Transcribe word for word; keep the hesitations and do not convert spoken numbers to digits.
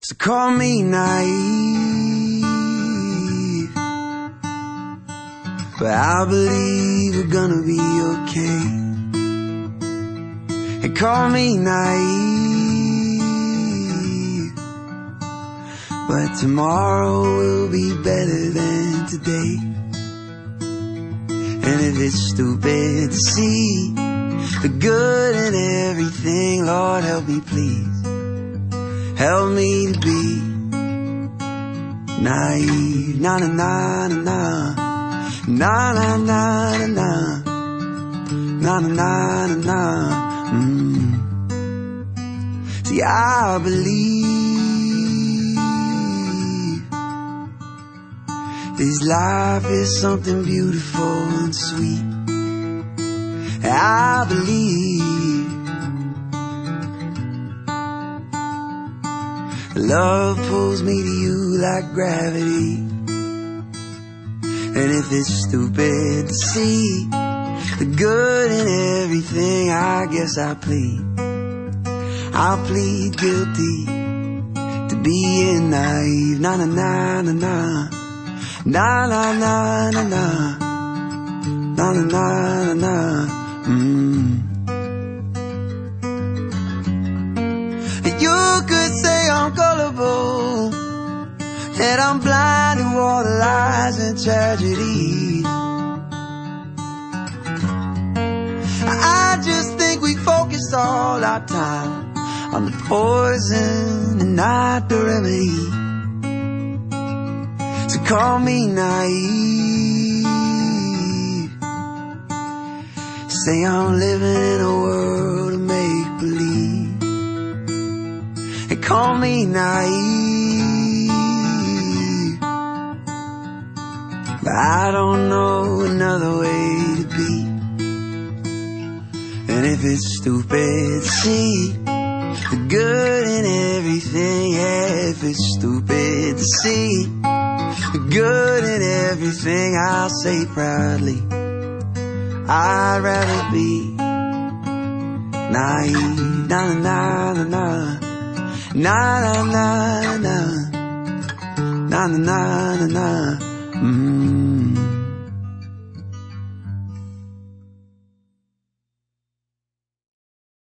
So call me naive, but I believe we're gonna be okay. And call me naive, but tomorrow will be better than today. And if it's stupid to see the good in everything, Lord, help me please. Help me to be naive. Na na na na na na na na na na na na na na. Mm. See, I believe this life is something beautiful and sweet. I believe love pulls me to you like gravity. And if it's stupid to see the good in everything, I guess I plead, I'll plead guilty to being naive. Na na na na na na na na na na na na na na. Mm. You could say I'm gullible, that I'm blind to all the lies and tragedies. I just think we focus all our time on the poison and not the remedy. So call me naive, say I'm living in a world of make-believe. And call me naive, but I don't know another way to be. And if it's stupid to see the good in everything, yeah, if it's stupid to see the good in everything, I'll say proudly, I'd rather be naive. Na na na na na na na na na na na na. Mm.